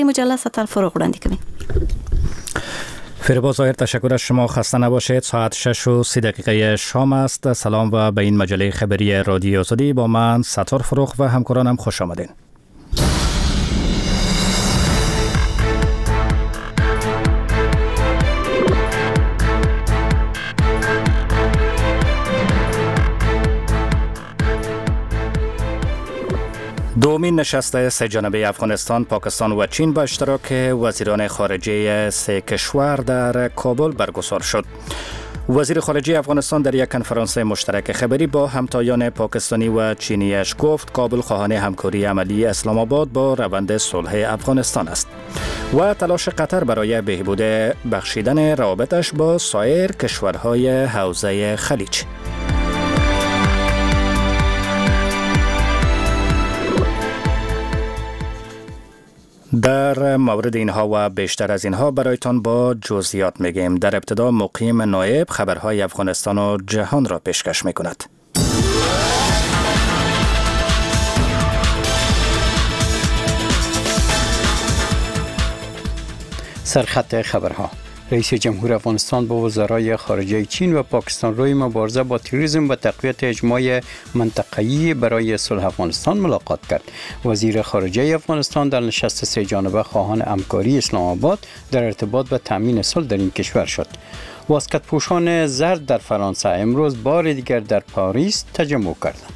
مجله ستل فروغ وړاندې کوي. فریبا ظاهر، تشکر از شما. خسته نباشید. ساعت 6:30 شام است. سلام و به این مجله خبری رادیو آزادی با من ستار فروغ و همکارانم خوش آمدین. دومین نشست سه جانبه افغانستان، پاکستان و چین با اشتراک وزیران خارجه سه کشور در کابل برگزار شد. وزیر خارجه افغانستان در یک کنفرانس مشترک خبری با همتایان پاکستانی و چینیش گفت کابل خواهان همکاری عملی اسلام آباد با روند صلح افغانستان است و تلاش قطر برای بهبود بخشیدن روابطش با سایر کشورهای حوزه خلیج. در مورد اینها و بیشتر از اینها برایتان با جزئیات میگیم. در ابتدا مقیم نایب خبرهای افغانستان و جهان را پیشکش میکند. سرخط خبرها: رئیس جمهور افغانستان با وزرای خارجه چین و پاکستان روی مبارزه با تروریسم و تقویت اجماع منطقه‌ای برای صلح افغانستان ملاقات کرد. وزیر خارجه افغانستان در نشست سه جانبه خواهان همکاری اسلام آباد در ارتباط به تامین صلح در این کشور شد. واسکت‌پوشان زرد در فرانسه امروز بار دیگر در پاریس تجمع کردند.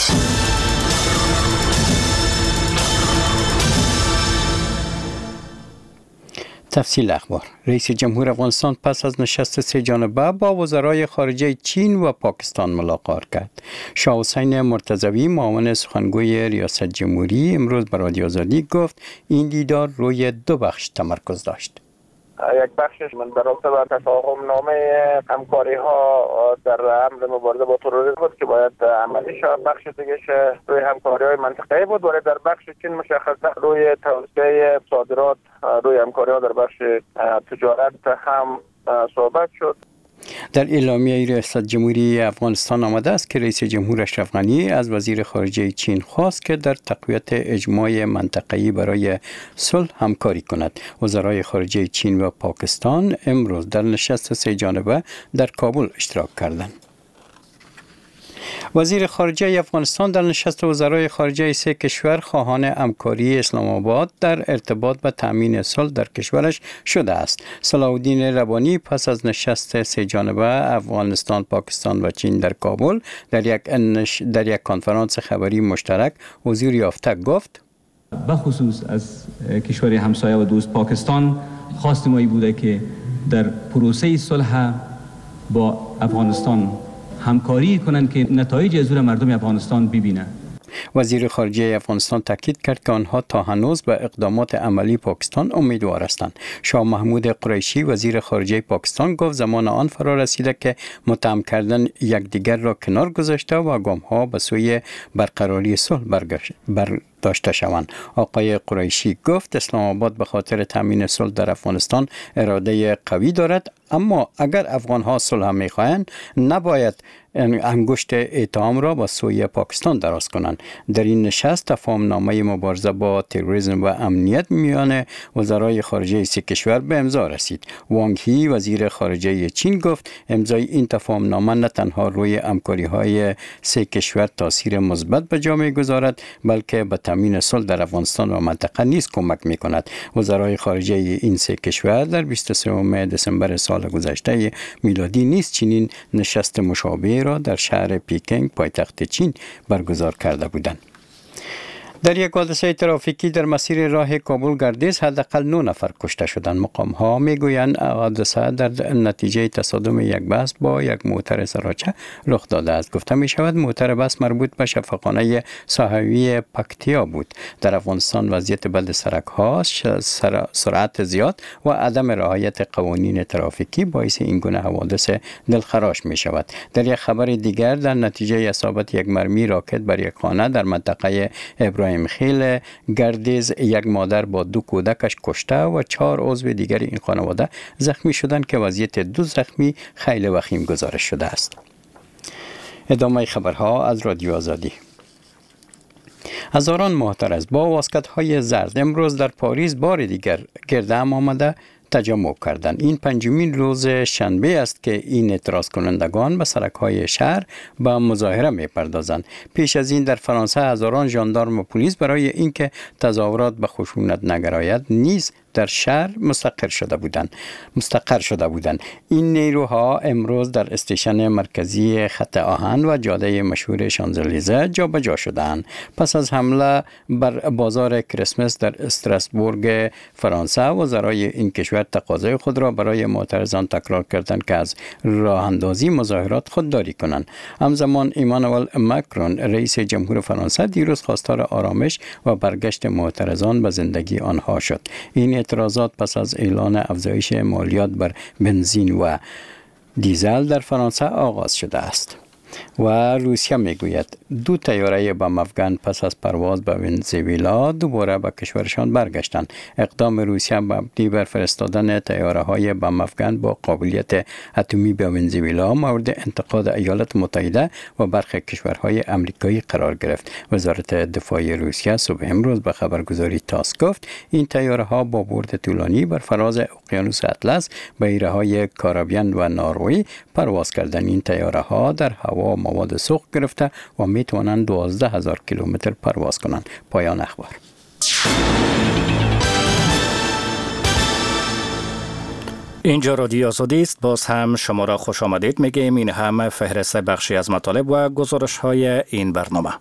تفصیل اخبار: رئیس جمهور افغانستان پس از نشست سه جانبه با وزرای خارجه چین و پاکستان ملاقات کرد. شاه حسین مرتضوی معاون سخنگوی ریاست جمهوری امروز به رادیو آزادی گفت این دیدار روی دو بخش تمرکز داشت. یک بخشش من در رابطه با تفاهم نامه همکاری ها در حمله مبارزه با تروریسم بود که باید عملی شود. بخش دیگه‌اش روی همکاری های منطقه‌ای بود، ولی در بخش چین مشخصا روی توسعه صادرات، روی همکاری ها در بخش تجارت هم صحبت شد. در اعلامیه ریاست جمهوری افغانستان آمده است که رئیس جمهور اشرف غنی از وزیر خارجه چین خواست که در تقویت اجماع منطقه‌ای برای صلح همکاری کند. وزرای خارجه چین و پاکستان امروز در نشست سه جانبه در کابل اشتراک کردند. وزیر خارجه افغانستان در نشست وزرای خارجه سه کشور خواهان همکاری اسلام آباد در ارتباط به تامین صلح در کشورش شده است. صلاح الدین ربانی پس از نشست سه جانبه افغانستان، پاکستان و چین در کابل در یک کنفرانس خبری مشترک حضور یافته گفت بخصوص از کشور همسایه و دوست پاکستان خواست ما بوده که در پروسه صلح با افغانستان همکاری کنند که نتایج از مردم افغانستان ببینند. وزیر خارجه افغانستان تاکید کرد که آنها تا هنوز به اقدامات عملی پاکستان امیدوار هستند. شاه محمود قریشی وزیر خارجه پاکستان گفت زمان آن فرا رسیده که متهم کردن یکدیگر را کنار گذاشته و گام‌ها به سوی برقراری صلح داشته شوند. آقای قریشی گفت اسلام آباد به خاطر تامین صلح در افغانستان اراده قوی دارد، اما اگر افغان‌ها صلح می‌خواهند نباید انگشت اتهام را به سوی پاکستان دراز کنند. در این نشست تفاهم‌نامه مبارزه با تروریسم و امنیت میان وزرای خارجه سه کشور به امضا رسید. وانگ هی وزیر خارجه چین گفت امضای این تفاهم‌نامه نه تنها روی همکاری‌های سه کشور تاثیر مثبت به جا می‌گذارد، بلکه به تامین صلح در افغانستان و منطقه نیز کمک می‌کند. وزرای خارجه این سه کشور در 23 دسامبر سال گذشته میلادی نیز چنین نشست مشابه را در شهر پیکنگ پایتخت چین برگزار کرده بودند. در یک حادثه ترافیکی در مسیر راه کابل گردیز حداقل 9 نفر کشته شدند. مقام‌ها میگویند حادثه در نتیجه تصادم یک بس با یک موتر سراچه رخ داده است. گفته می شود موتر بس مربوط به شفاخانه ساحوی پکتیا بود. در افغانستان وضعیت بد سرک‌ها، سرعت زیاد و عدم رعایت قوانین ترافیکی باعث این گونه حوادث دلخراش می شود. در یک خبر دیگر در نتیجه اصابت یک مرمی راکت بر یک خانه در منطقه ابراهیم خیل گردیز یک مادر با 2 کودکش کشته و 4 عضو دیگر این خانواده زخمی شدند که وضعیت 2 زخمی خیلی وخیم گزارش شده است. ادامه خبرها از رادیو آزادی. هزاران معترض با واسکت‌های زرد امروز در پاریس بار دیگر گرد هم آمده تجمع کردند. این پنجمین روز شنبه است که این اعتراض کنندگان به سرک‌های شهر به مظاهره می‌پردازند. پیش از این در فرانسه هزاران ژاندارم و پلیس برای اینکه تظاهرات به خشونت نگراید نیز در شهر مستقر شده بودند. این نیروها امروز در استیشن مرکزی خط آهن و جاده مشهور شانزلیزه جابجا شدند. پس از حمله بر بازار کریسمس در استراسبورگ فرانسه، وزرای این کشور تقاضای خود را برای معترضان تکرار کردند که از راه اندازی مظاهرات خودداری کنند. همزمان ایمانوئل ماکرون رئیس جمهور فرانسه دیروز خواستار آرامش و برگشت معترضان به زندگی آنها شد. این اعتراضات پس از اعلان افزایش مالیات بر بنزین و دیزل در فرانسه آغاز شده است. و روسیه میگوید 2 طیاره بم افغان پس از پرواز به ونزوئلا دوباره به کشورشان برگشتند. اقدام روسیه مبنی بر فرستادن طیاره‌های بم افغان با قابلیت اتمی به ونزوئلا مورد انتقاد ایالات متحده و برخی کشورهای آمریکایی قرار گرفت. وزارت دفاع روسیه صبح امروز به خبرگزاری تاس گفت این طیاره‌ها با برد طولانی بر فراز اقیانوس اطلس به ایره‌های کارابین و نروژ پرواز کردند. این طیاره‌ها در هوا مواد سوخت گرفته و می توانند 12,000 کیلومتر پرواز کنند. پایان اخبار. اینجا رادیو آزادی است. باز هم شما را خوش آمدید میگیم. این هم فهرست بخشی از مطالب و گزارش های این برنامه.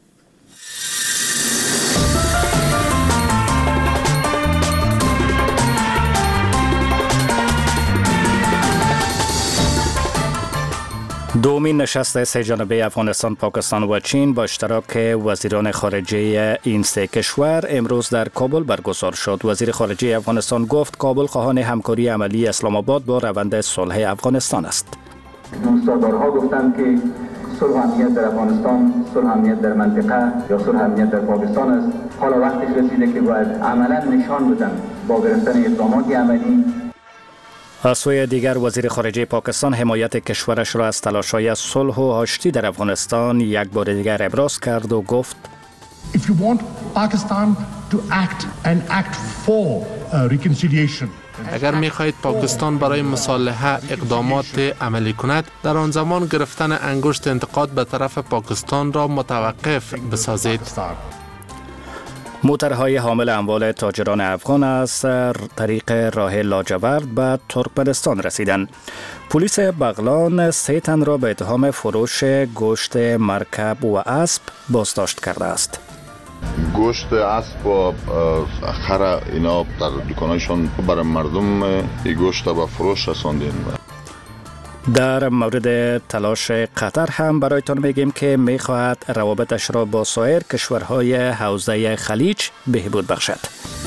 دومین نشست سه جانبه افغانستان، پاکستان و چین با اشتراک وزیران خارجه این سه کشور امروز در کابل برگزار شد. وزیر خارجه افغانستان گفت کابل خواهان همکاری عملی اسلام آباد با روند صلح افغانستان است. دوستدارها گفتند که صلح و امنیت در افغانستان، صلح و امنیت در منطقه یا صلح و امنیت در پاکستان است. حالا وقتش رسیده که باید عملا نشان بدن با گرفتن اقدامات عملی. از سوی دیگر وزیر خارجه پاکستان حمایت کشورش را از تلاش‌های صلح و آشتی در افغانستان یک بار دیگر ابراز کرد و گفت If you want Pakistan to act for reconciliation. اگر می‌خواهید پاکستان برای مصالحه اقدامات عملی کند، در آن زمان گرفتن انگشت انتقاد به طرف پاکستان را متوقف بسازید. موترهای حامل اموال تاجران افغان از طریق راه لاجورد به ترکمنستان رسیدند. پلیس بغلان 3 تن را به اتهام فروش گوشت مرکب و اسب بازداشت کرده است. گوشت اسب و خر اینا در دکانایشان برای مردم این گوشت به فروش رساندین. در مورد تلاش قطر هم برایتان میگیم که میخواهد روابطش را با سایر کشورهای حوزه خلیج بهبود بخشد.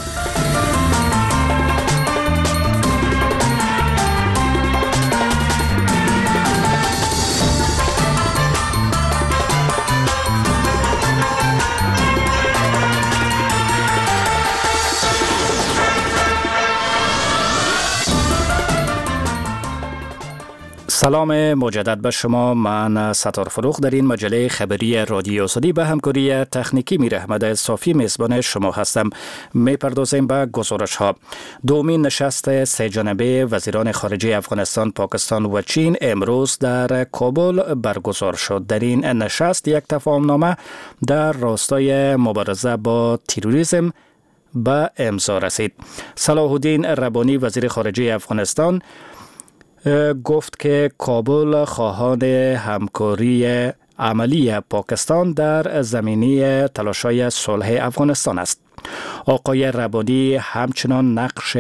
سلام مجدد به شما. من ستار فروخ در این مجله خبری رادیو آزادی به همکاری تکنیکی میر احمد صافی میزبان شما هستم. میپردازیم به گزارش ها. دومین نشست سه جانبه وزیران خارجه افغانستان، پاکستان و چین امروز در کابل برگزار شد. در این نشست یک تفاهمنامه در راستای مبارزه با تروریسم به امضا رسید. صلاح الدین ربانی وزیر خارجه افغانستان گفت که کابل خواهان همکاری عملی پاکستان در زمینه تلاش‌های صلح افغانستان است. آقای ربانی همچنان نقش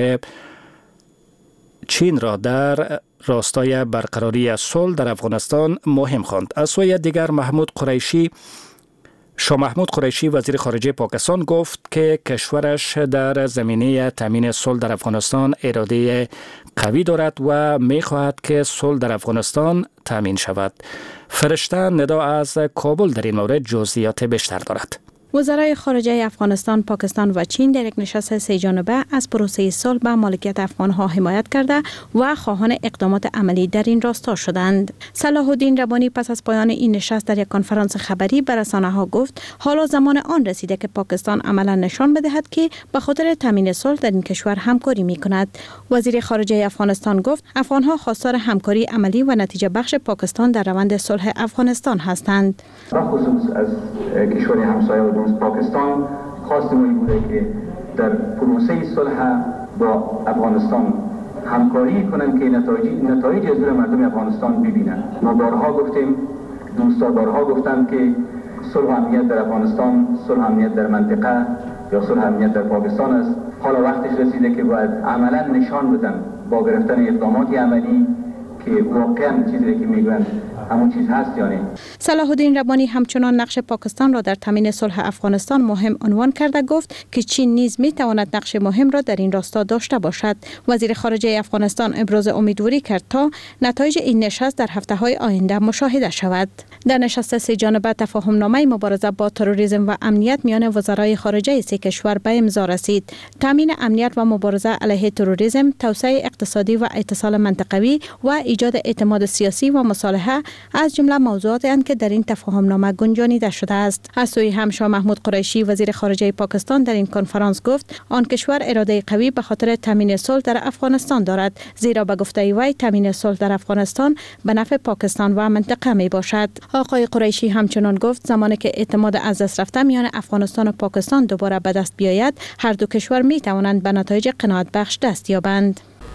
چین را در راستای برقراری صلح در افغانستان مهم خواند. از سوی دیگر شاه محمود قریشی وزیر خارجه پاکستان گفت که کشورش در زمینه تامین صلح در افغانستان اراده قوی دارد و می‌خواهد که صلح در افغانستان تامین شود. فرشته ندا از کابل در این مورد جزئیات بیشتر دارد. وزرای خارجه افغانستان، پاکستان و چین در یک نشست سه جانبه از پروسه صلح به مالکیت افغانها حمایت کرده و خواهان اقدامات عملی در این راستا شدند. صلاح الدین ربانی پس از پایان این نشست در یک کنفرانس خبری به رسانه‌ها گفت حالا زمان آن رسیده که پاکستان عملا نشان بدهد که به خاطر تامین صلح در این کشور همکاری می‌کند. وزیر خارجه افغانستان گفت افغانها خواستار همکاری عملی و نتیجه بخش پاکستان در روند صلح افغانستان هستند. خصوص از کشور همسایه و دوست پاکستان خواستیم این بوده که در پروسه صلح با افغانستان همکاری کنند که نتایج از مردم افغانستان ببینند. ما بارها گفتیم، دوستا بارها گفتند که صلح و امنیت در افغانستان، صلح و امنیت در منطقه یا صلح و امنیت در پاکستان است. حالا وقتش رسیده که باید عملا نشان بدن با گرفتن اقدامات عملی که واقعا چیزی که میگن همون چیز هست یا نه. صلاح الدین ربانی همچنان نقش پاکستان را در تامین صلح افغانستان مهم عنوان کرده گفت که چین نیز میتواند نقش مهم را در این راستا داشته باشد. وزیر خارجه افغانستان ابراز امیدواری کرد تا نتایج این نشست در هفته‌های آینده مشاهده شود. در نشست سه جانبه تفاهم‌نامه مبارزه با تروریسم و امنیت میان وزرای خارجه سه کشور به امضا رسید. تامین امنیت و مبارزه علیه تروریسم، توسعه اقتصادی و اتصال منطقوی و ایجاد اعتماد سیاسی و مصالحه از جمله موضوعاتی اند که در این تفاهم‌نامه گنجانیده شده است. از سوی هم شاه محمود قریشی وزیر خارجه پاکستان در این کنفرانس گفت آن کشور اراده قوی به خاطر تامین صلح در افغانستان دارد، زیرا به گفته وی تامین صلح در افغانستان به نفع پاکستان و منطقه می باشد. آقای قریشی همچنان گفت زمانی که اعتماد از دست رفته میان افغانستان و پاکستان دوباره به دست بیاید، هر دو کشور می توانند به نتایج قناعت بخش دست یابند.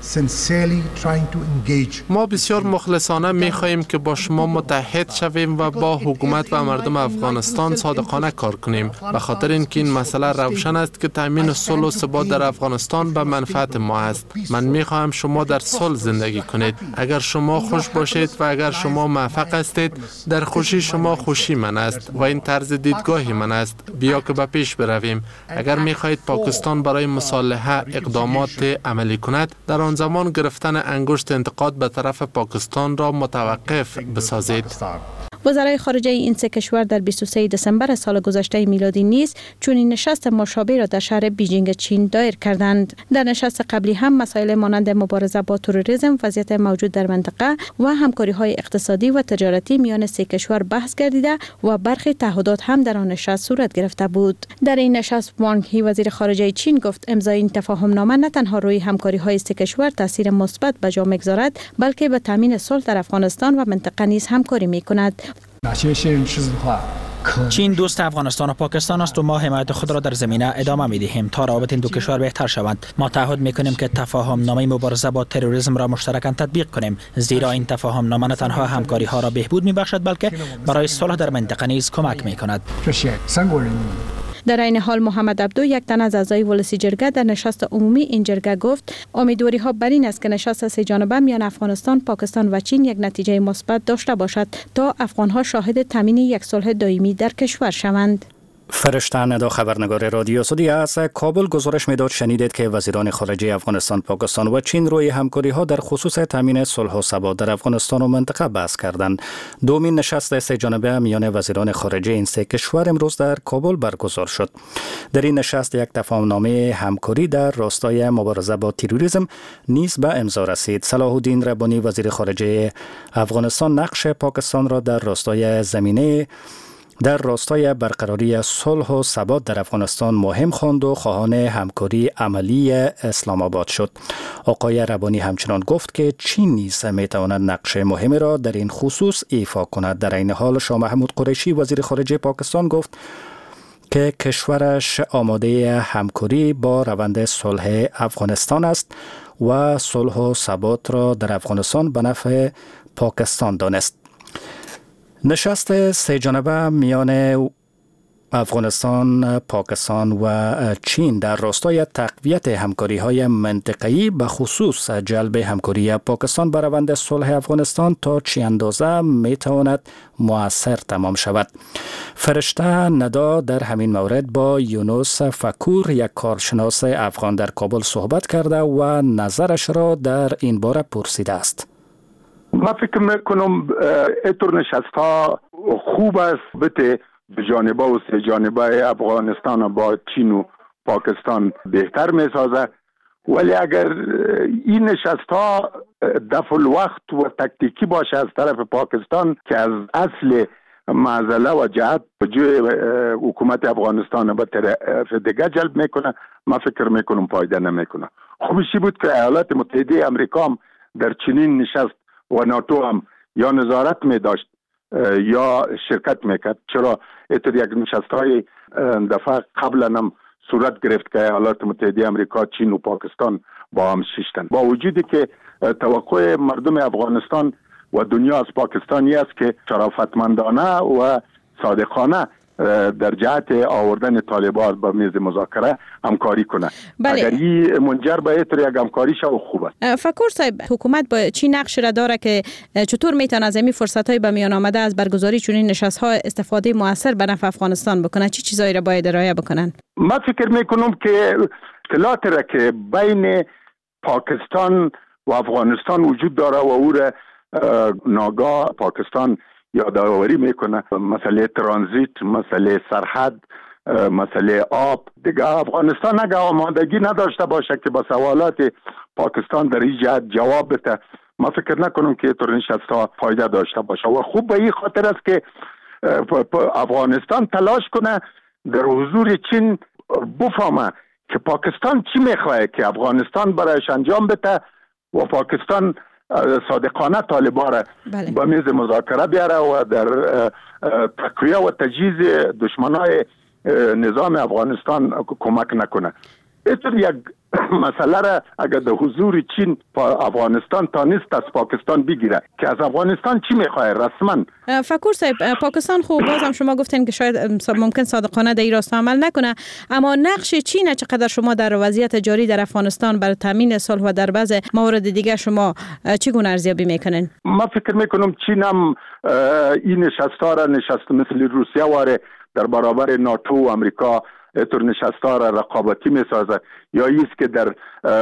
ما بسیار مخلصانه می خواهیم که با شما متحد شویم و با حکومت و مردم افغانستان صادقانه کار کنیم، به خاطر اینکه این مسئله روشن است که تامین صلح و ثبات در افغانستان به منفعت ما است. من می خواهم شما در صلح زندگی کنید. اگر شما خوش باشید و اگر شما موفق هستید، در خوشی شما خوشی من است و این طرز دیدگاهی من است. بیا که به پیش برویم. اگر می خواهید پاکستان برای مصالحه اقدامات عملی کند، در آن زمان گرفتن انگشت انتقاد به طرف پاکستان را متوقف بسازید. وزرای خارجه این سه کشور در 23 دسامبر سال گذشته میلادی نیز چنین نشست مشابه را در شهر بیجینگ چین دایر کردند. در نشست قبلی هم مسائل مانند مبارزه با تروریسم، وضعیت موجود در منطقه و همکاری‌های اقتصادی و تجارتی میان سه کشور بحث گردیده و برخی تعهدات هم در آن نشست صورت گرفته بود. در این نشست وانگ هی وزیر خارجه چین گفت امضای این تفاهم‌نامه نه تنها روی همکاری‌های سه کشور تاثیر مثبت به جا می‌گذارد، بلکه به تامین صلح در افغانستان و منطقه نیز همکاری می‌کند. چین دوست افغانستان و پاکستان است و ما حمایت خود را در زمینه ادامه می‌دهیم تا روابط این دو کشور بهتر شوند. ما تعهد می‌کنیم که تفاهم‌نامه مبارزه با تروریسم را مشترکاً تطبیق کنیم، زیرا این تفاهم‌نامه نه تنها همکاری‌ها را بهبود می‌بخشد بلکه برای صلح در منطقه نیز کمک می‌کند. در این حال محمد عبدو یک تن از اعضای ولسی جرگه در نشست عمومی این جرگه گفت امیدواری ها بر این است که نشست سه جانبه میان افغانستان، پاکستان و چین یک نتیجه مثبت داشته باشد تا افغان ها شاهد تامین یک صلح دائمی در کشور شوند. فرشته ندا خبرنگار رادیو سعودی از کابل گزارش میداد شنیدید که وزیران خارجه افغانستان، پاکستان و چین روی همکاری ها در خصوص تامین صلح و ثبات در افغانستان و منطقه بحث کردند. دومین نشست سه جانبه میان وزیران خارجه این سه کشور امروز در کابل برگزار شد. در این نشست یک تفاهمنامه همکاری در راستای مبارزه با تروریسم نیز به امضا رسید. صلاح الدین ربانی وزیر خارجه افغانستان نقش پاکستان را در راستای برقراری صلح و ثبات در افغانستان مهم خواند و خواهان همکاری عملی اسلام آباد شد. آقای ربانی همچنان گفت که چین نیز میتواند نقش مهمی را در این خصوص ایفا کند. در این حال شاه محمود قریشی وزیر خارجه پاکستان گفت که کشورش آماده همکاری با روند صلح افغانستان است و صلح و ثبات را در افغانستان به نفع پاکستان دانست. نشست سه جانبه میان افغانستان، پاکستان و چین در راستای تقویت همکاری‌های منطقه‌ای به خصوص جلب همکاری پاکستان بر روند صلح افغانستان تا چه اندازه میتواند مؤثر تمام شود. فرشته ندا در همین مورد با یونس فکور یک کارشناس افغان در کابل صحبت کرده و نظرش را در این باره پرسیده است. ما فکر میکنم اینطور نشست ها خوب است بته دو جانبه و سه جانبه افغانستان با چین و پاکستان بهتر میسازه. ولی اگر این نشست ها دفع الوقت و تکتیکی باشه از طرف پاکستان که از اصل معضله و جهت جوی حکومت افغانستان به طرف دیگه جلب میکنه، من فکر میکنم پایده نمیکنه. خوبشی بود که ایالات متحده امریکا هم در چنین نشست و ناتو هم یا نظارت می داشت یا شرکت میکرد. چرا اینطور یک نشست های دفعه قبلا هم صورت گرفت که ایالات متحده امریکا، چین و پاکستان با هم ششتن، با وجودی که توقع مردم افغانستان و دنیا از پاکستانی است که شرافتمندانه و صادقانه در جهت آوردن طالبان به میز مذاکره همکاری کنه. اگر این منجر به یک همکاری شو خوبه. فکر صاحب، حکومت با چی نقش را داره که چطور میتونه از این فرصت‌های به میان آمده از برگزاری چنین نشست‌ها استفاده موثر به نفع افغانستان بکنه؟ چی چیزایی را باید رعایت بکنن؟ من فکر میکنم که اختلاط را که بین پاکستان و افغانستان وجود داره و او را ناگاه پاکستان یادآوری میکنه، مسئله ترانزیت، مسئله سرحد، مسئله آب دیگه. افغانستان اگه آمادگی نداشته باشه که با سوالات پاکستان در این جهت جواب بده، من فکر نکنم که اینطور نشست‌ها فایده داشته باشه. و خوب به این خاطر است که افغانستان تلاش کنه در حضور چین بفهمه که پاکستان چی میخواه که افغانستان برایش انجام بده و پاکستان صادقانه طالبان را به میز مذاکره بیاره و در تقویه و تجهیز دشمنای نظام افغانستان کمک نکنه. اینطور یک مسئله را اگر در حضور چین افغانستان تانست از پاکستان بگیره که از افغانستان چی میخواه رسما. فکر صاحب، پاکستان خوب باز هم شما گفتین که شاید ممکن صادقانه در این راستا عمل نکنه، اما نقش چین چقدر شما در وضعیت جاری در افغانستان برای تامین صلح و در بعض موارد دیگه شما چگونه ارزیابی میکنین؟ من فکر میکنم چین هم این نشست‌ها را نشست مثل روسیه واره در برابر ناتو و امریکا اینطور نشست‌ها را رقابتی میسازه، یا ایست که در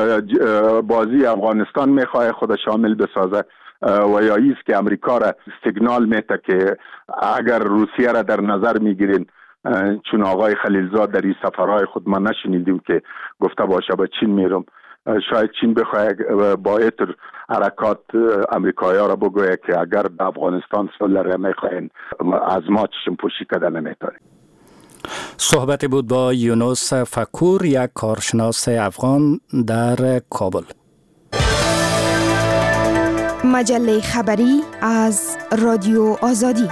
بازی افغانستان میخواه خود شامل بسازه و یا ایست که امریکا را سیگنال میده که اگر روسیه را در نظر میگیرین، چون آقای خلیلزاد در این سفرهای خود ما نشنیدیم که گفته باشه به چین میرم، شاید چین بخواه با اینطور حرکات امریکایی را بگوید که اگر در افغانستان صلح را میخواین از ما چشم پوشی کردن نمیتونید. صحبت بود با یونس فکور، یک کارشناس افغان در کابل. مجله خبری از رادیو آزادی.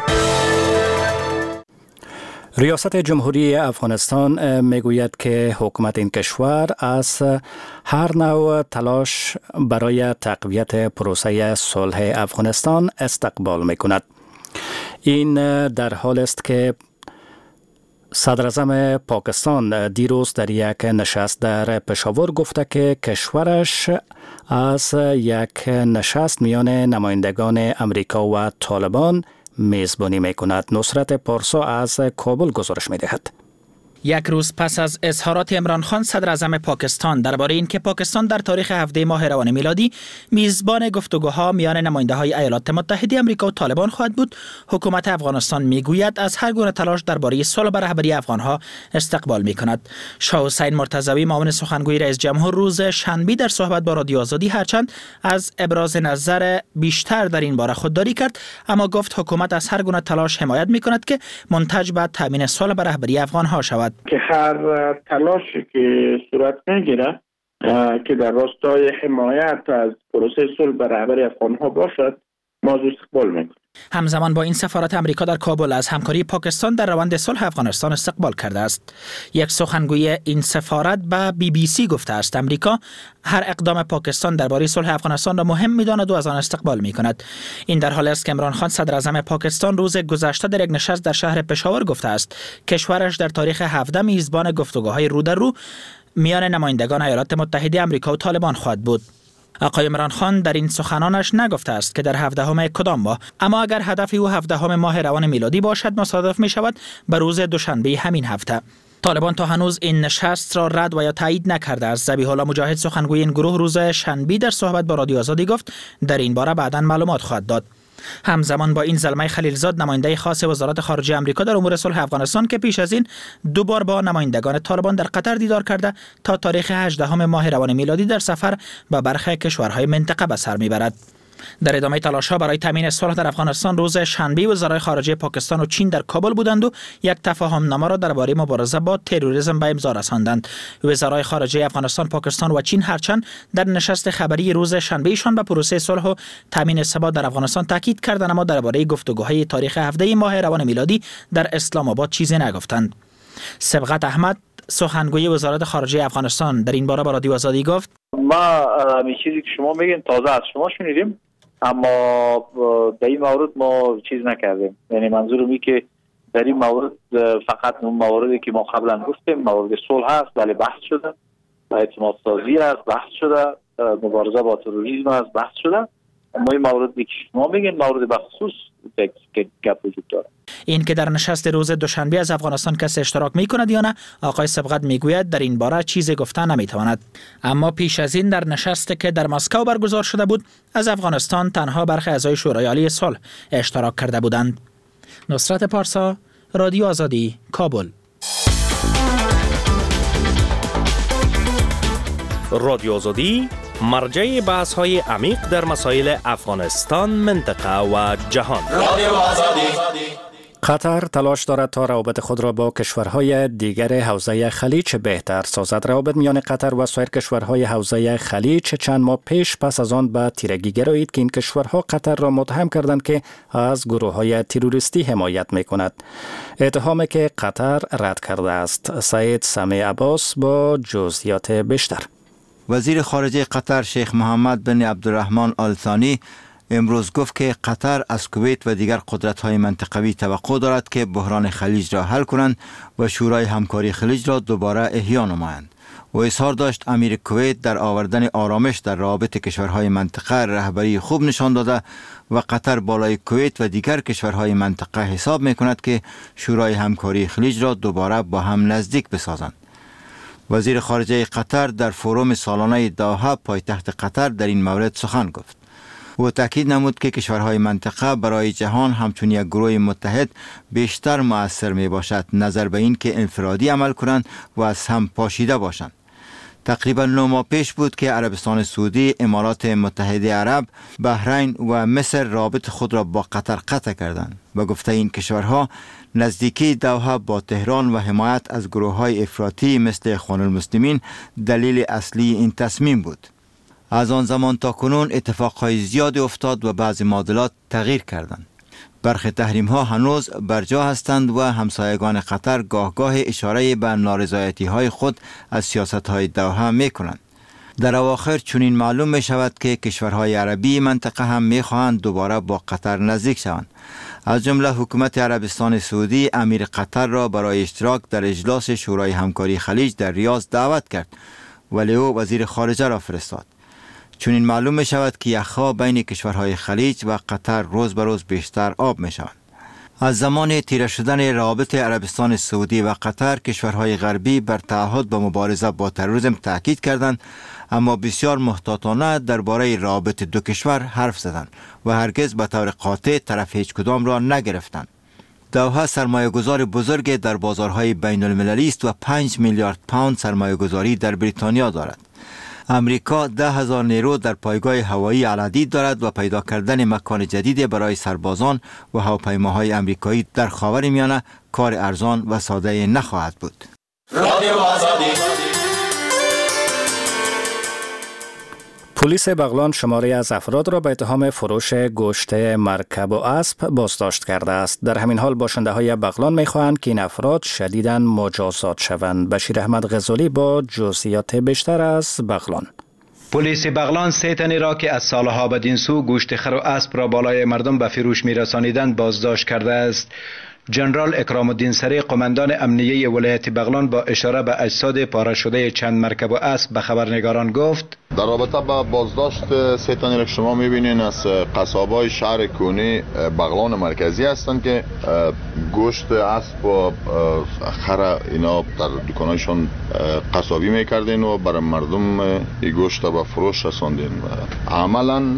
ریاست جمهوری افغانستان میگوید که حکومت این کشور از هر نوع تلاش برای تقویت پروسه صلح افغانستان استقبال میکند. این در حال است که صدر اعظم پاکستان دیروز در یک نشست در پشاور گفته که کشورش از یک نشست میان نمایندگان امریکا و طالبان میزبانی میکند. نصرت پارسا از کابل گزارش میدهد. یک روز پس از اظهارات عمران خان صدر اعظم پاکستان درباره اینکه پاکستان در تاریخ 17 ماه روان میلادی میزبان گفتگوها میان نماینده‌های ایالات متحده آمریکا و طالبان خواهد بود، حکومت افغانستان میگوید از هر گونه تلاش درباره صلح به رهبری افغانها استقبال میکند. شاه حسین مرتضوی معاون سخنگوی رئیس جمهور روز شنبه در صحبت با رادیو آزادی هرچند از ابراز نظر بیشتر در این باره خودداری کرد، اما گفت حکومت از هر گونه تلاش حمایت میکند که منتج به تامین صلح به رهبری افغانها شود. که هر تلاشی که صورت میگیره که در راستای حمایت از پروسه صلح به رهبری افغانها باشد، ما استقبال میکنیم. همزمان با این سفارت امریکا در کابل از همکاری پاکستان در روند صلح افغانستان استقبال کرده است. یک سخنگوی این سفارت به BBC گفته است امریکا هر اقدام پاکستان درباره صلح افغانستان را مهم می‌داند و از آن استقبال می‌کند. این در حالی است که عمران خان صدر اعظم پاکستان روز گذشته در یک نشست در شهر پشاور گفته است کشورش در تاریخ 17 میزبان گفتگوهای رو در رو میان نمایندگان ایالات متحده آمریکا و طالبان خواهد بود. آقای عمران خان در این سخنانش نگفته است که در 17 کدام ماه، اما اگر هدف او 17 ماه روان میلادی باشد مصادف می شود به روز دوشنبه همین هفته. طالبان تا هنوز این نشست را رد و یا تایید نکرده است. ذبیح الله مجاهد سخنگوی این گروه روز شنبه در صحبت با رادیو آزادی گفت در این باره بعداً معلومات خواهد داد. همزمان با این زلمه خلیلزاد نماینده خاص وزارت خارجه آمریکا در امور صلح افغانستان که پیش از این 2 بار با نمایندگان طالبان در قطر دیدار کرده تا تاریخ 18 ماه روان میلادی در سفر به برخی کشورهای منطقه به سر میبرد. در ادامه تلاش‌ها برای تامین صلح در افغانستان روز شنبه وزرای خارجه پاکستان و چین در کابل بودند و یک تفاهم‌نامه را درباره مبارزه با تروریسم به امضا رساندند. وزرای خارجه افغانستان، پاکستان و چین هرچند در نشست خبری روز شنبهشان به پروسه صلح و تامین ثبات در افغانستان تاکید کردند، اما درباره گفتگوهای تاریخ 17 ماه روان میلادی در اسلام آباد چیزی نگفتند. سبقت احمد، سخنگوی وزارت خارجه افغانستان، در این باره با رادیو آزادی گفت: ما همین چیزی که شما میگین تازه از شما شنیدیم، اما در این مورد ما چیز نکردیم. یعنی منظورم اینه که در این مورد فقط اون مواردی که ما قبلا گفتیم، مورد صلح است، ولی بحث شده، اعتماد سازی است، بحث شده، مبارزه با تروریسم است، بحث شده. اما این موردی که شما میگین مورد بخصوص که گپ وجود داره. این که در نشست روز دوشنبه از افغانستان کسی اشتراک میکند یا نه، آقای سبقت میگوید در این باره چیزی گفته نمیتواند. اما پیش از این در نشستی که در مسکو برگزار شده بود، از افغانستان تنها برخی اعضای شورای عالی صلح اشتراک کرده بودند. نصرت پارسا، رادیو آزادی، کابل. رادیو آزادی مرجع بحث‌های عمیق در مسائل افغانستان، منطقه و جهان. قطر تلاش دارد تا روابط خود را با کشورهای دیگر حوزه خلیج بهتر سازد. روابط میان قطر و سایر کشورهای حوزه خلیج چند ماه پیش پس از آن به تیرگی گرایید که این کشورها قطر را متهم کردند که از گروه‌های تروریستی حمایت می‌کند. اتهامی که قطر رد کرده است. سید سمیع عباس با جزئیات بیشتر. وزیر خارجه قطر شیخ محمد بن عبدالرحمن آل ثانی امروز گفت که قطر از کویت و دیگر قدرت‌های منطقوی توقع دارد که بحران خلیج را حل کنند و شورای همکاری خلیج را دوباره احیا نمایند. و اظهار داشت امیر کویت در آوردن آرامش در روابط کشورهای منطقه رهبری خوب نشان داده و قطر بالای کویت و دیگر کشورهای منطقه حساب می‌کند که شورای همکاری خلیج را دوباره با هم نزدیک بسازند. وزیر خارجه قطر در فوروم سالانه دوحه پایتخت قطر در این مورد سخن گفت. او تاکید نمود که کشورهای منطقه برای جهان همچون یک گروه متحد بیشتر مؤثر می باشد، نظر به این که انفرادی عمل کنند و از هم پاشیده باشند. تقریبا 9 ماه پیش بود که عربستان سعودی، امارات متحده عرب، بحرین و مصر رابط خود را با قطر قطع کردند و گفته این کشورها نزدیکی دوحه با تهران و حمایت از گروه‌های افراطی مثل اخوان المسلمین دلیل اصلی این تصمیم بود. از آن زمان تا کنون اتفاقهای زیادی افتاد و بعضی معادلات تغییر کردند. برخی تحریم‌ها هنوز برجا هستند و همسایگان قطر گاه اشاره به نارضایتی‌های خود از سیاست‌های دوحه می‌کنند. در اواخر چنین معلوم می شود که کشورهای عربی منطقه هم می خواهند دوباره با قطر نزدیک شوند. از جمله حکومت عربستان سعودی امیر قطر را برای اشتراک در اجلاس شورای همکاری خلیج در ریاض دعوت کرد، ولی او وزیر خارجه را فرستاد. چنین معلوم می شود که یخها بین کشورهای خلیج و قطر روز به روز بیشتر آب می شوند. از زمان تیره شدن روابط عربستان سعودی و قطر، کشورهای غربی بر تعهد با مبارزه با تروریسم تاکید کردند، اما بسیار محتاطانه درباره روابط دو کشور حرف زدند و هرگز به طور قاطع طرف هیچ کدام را نگرفتند. دوحه سرمایه‌گذار بزرگ در بازارهای بین المللی است و 5 میلیارد پوند سرمایه‌گذاری در بریتانیا دارد. امریکا 10,000 نیرو در پایگاه هوایی العدید دارد و پیدا کردن مکان جدید برای سربازان و هواپیماهای امریکایی در خاورمیانه کار ارزان و ساده نخواهد بود. پلیس بغلان شماری از افراد را به اتهام فروش گوشت مرکب و اسب بازداشت کرده است. در همین حال باشنده های بغلان می‌خواهند که این افراد شدیداً مجازات شوند. بشیر احمد غزالی با جزئیات بیشتر از بغلان. پلیس بغلان 3 تنی را که از سالها بدین سو گوشت خر و اسب را بالای مردم به فروش می‌رسانیدند بازداشت کرده است. جنرال اکرام الدین سری، قماندان امنیه ولایت بغلان، با اشاره به اجساد پاره شده چند مرکب و اسب به خبرنگاران گفت: در رابطه با بازداشت 3 تنی را شما می‌بینید از قصابای شهر کونی بغلان مرکزی هستند که گوشت اسب و خر اینا در دکانایشان قصابی می‌کردین و برای مردم این گوشت به فروش رساندین. عملاً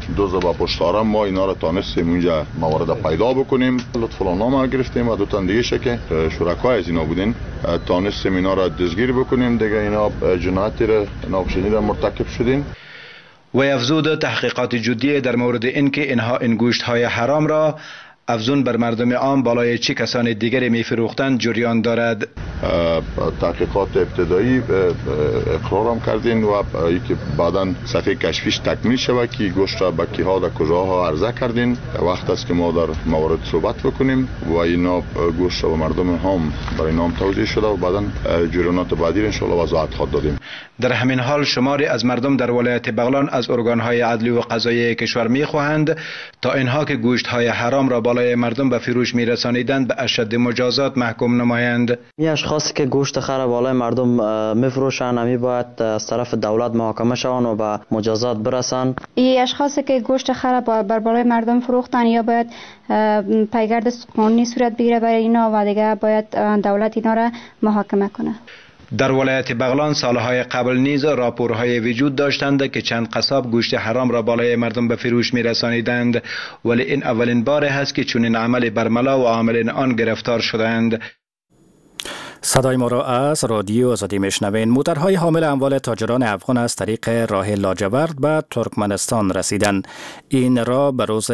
دوز با پشتارم ما اینا را تانستیم اونجا موارد پیدا بکنیم. لطف‌النامه گرفتیم و دو تن دیگه که شرکای از اینا بودین تانستیم اینا را دستگیر بکنیم. دیگه اینا جنایتی را ناپشیده را مرتکب شدین. و افزود تحقیقات جدی در مورد اینکه اینها این گوشت‌های حرام را افزون بر مردم عام بالای چه کسان دیگری می‌فروختند جریان دارد. تحقیقات ابتدایی اقرارم کردین و یکی بعداً صفحه کشفیش تکمیل شود که گوشت را به کیها و کجاها عرضه کردین. وقت است که ما در موارد صحبت بکنیم و اینا گوشت را به مردم هم برای نام توزیع شده و بعداً جریانات بعدی ان شاء الله وضاحت خواهد دادیم. در همین حال شماری از مردم در ولایت بغلان از ارگان‌های عدلی و قضایی کشور می‌خواهند تا اینها که گوشت‌های حرام را بالای مردم به فروش می‌رسانیدند به اشد مجازات محکوم نمایند. این اشخاصی که گوشت خر بالای مردم می‌فروشند همی باید از طرف دولت محاکمه شوند و به مجازات برسند. این اشخاصی که گوشت خر بر بالای مردم فروختن یا باید پیگرد قانونی صورت بگیره برای اینا و دیگه باید دولت اینا را محاکمه کنه. در ولایت بغلان سالهای قبل نیز راپورهای وجود داشتند که چند قصاب گوشت حرام را بالای مردم به فروش می‌رسانیدند، ولی این اولین بار است که چنین عملی برملا و عاملین آن گرفتار شدند. صدای ما را از رادیو آزادی میشنوین. موترهای حامل اموال تاجران افغان از طریق راه لاجورد به ترکمنستان رسیدند. این را به روز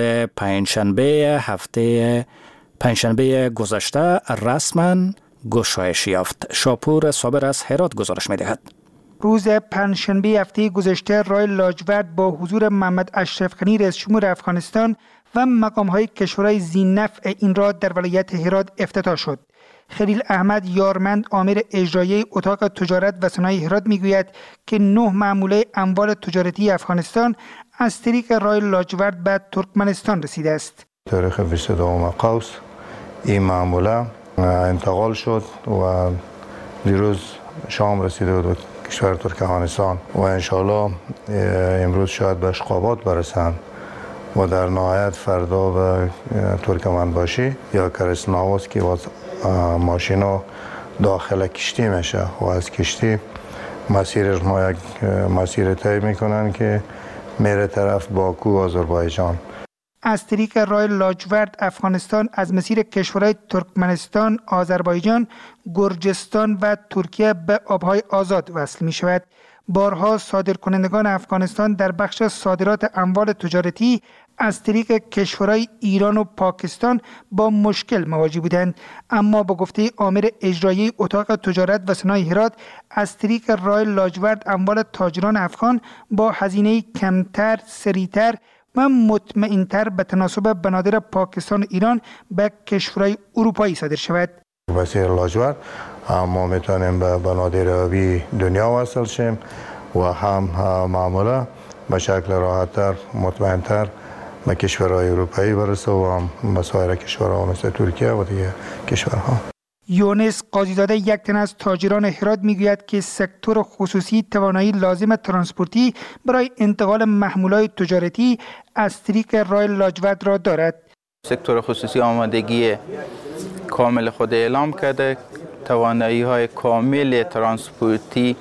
پنجشنبه گذشته رسما گشایش یافت. شاپور صابر از هرات گزارش می‌دهد. روز پنجشنبه هفته گذشته راه لاجورد با حضور محمد اشرف غنی رئیس جمهور افغانستان و مقام‌های کشورهای ذی‌نفع این را در ولایت هرات افتتاح شد. خلیل احمد یارمند آمر اجرایی اتاق تجارت و صنایع هرات میگوید که 9 ماموله اموال تجارتی افغانستان از طریق راه لاجورد به ترکمنستان رسیده است. تاریخ 22 قوس این ماموله انتقال شد و دیروز شام رسیده بود به کشور ترکمنستان و انشالله امروز شاید به اشقابات برسند و در نهایت فردا به ترکمنباشی یا کرسناوس که ماشینا داخل کشتی میشه و از کشتی مسیر طی میکنن که میره طرف باکو و آذربایجان. از طریق راه لاجورد افغانستان از مسیر کشورهای ترکمنستان، آذربایجان، گرجستان و ترکیه به آبهای آزاد وصل می شود. بارها صادرکنندگان افغانستان در بخش صادرات اموال تجارتی از طریق کشورهای ایران و پاکستان با مشکل مواجه بودند، اما با گفته آمر اجرایی اتاق تجارت و صنایع هرات از طریق راه لاجورد اموال تاجران افغان با هزینه کمتر، سریعتر و مطمئن‌تر به تناسب بنادر پاکستان و ایران به کشورهای اروپایی صادر شود. مسیر لاجورد ما میتونیم به بنادر آبی دنیا وصل شیم و هم معمولا به شکل راحت‌تر، مطمئن‌تر به کشورهای اروپایی برسه و هم به سایر کشورها مثل ترکیه و دیگه کشورها. یونس قاضیزاده یک تن از تاجران هرات میگوید که سکتور خصوصی توانایی لازم ترانسپورتی برای انتقال محمولات تجارتی از طریق راه لاجورد را دارد. سکتور خصوصی آمادگی کامل خود اعلام کرده، توانایی های کامل ترانسپورتی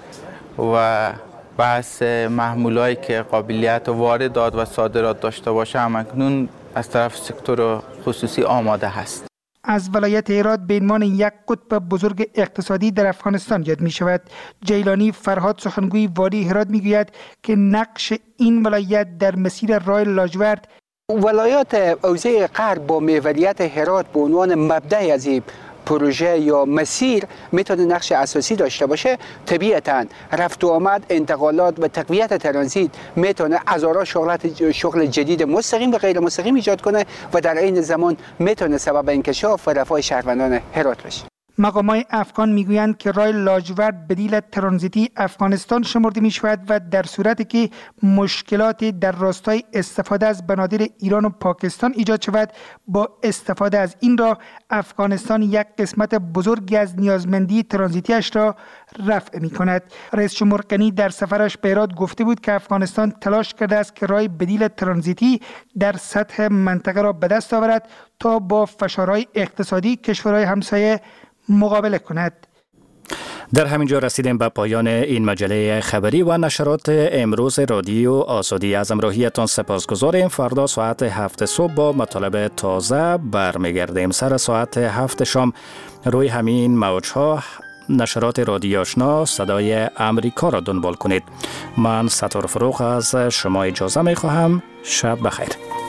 و بحث محمولایی که قابلیت واردات و صادرات داشته باشه همکنون از طرف سکتور خصوصی آماده هست. از ولایت هرات به عنوان یک قطب بزرگ اقتصادی در افغانستان یاد می شود. جیلانی فرهاد سخنگوی والی هرات می گوید که نقش این ولایت در مسیر راه لاجورد ولایت حوزه غرب با محوریت هرات به عنوان مبدأ از این پروژه یا مسیر میتونه نقش اساسی داشته باشه. طبیعتاً رفت و آمد، انتقالات و تقویت ترانزیت میتونه هزاران شغل جدید مستقیم و غیر مستقیم ایجاد کنه و در این زمان میتونه سبب انکشاف و رفاه شهروندان هرات بشه. مقامات افغان میگویند که راه لاجورد بدیل ترانزیتی افغانستان شمرده می شود و در صورتی که مشکلات در راستای استفاده از بنادر ایران و پاکستان ایجاد شود، با استفاده از این راه افغانستان یک قسمت بزرگی از نیازمندی ترانزیتیش را رفع می کند. رئیس جمهور غنی در سفرش به هرات گفته بود که افغانستان تلاش کرده است که راه بدیل ترانزیتی در سطح منطقه را به دست آورد تا با فشارهای اقتصادی کشورهای همسایه مقابله کند. در همینجا رسیدیم به پایان این مجله خبری و نشرات امروز رادیو آزادی. از همراهیتان سپاسگزاریم. فردا ساعت 7 صبح با مطالب تازه برمیگردیم. سر ساعت 7 شام روی همین موجها نشرات رادیو آشنا صدای امریکا را دنبال کنید. من ستاره فروغ از شما اجازه می خواهم. شب بخیر.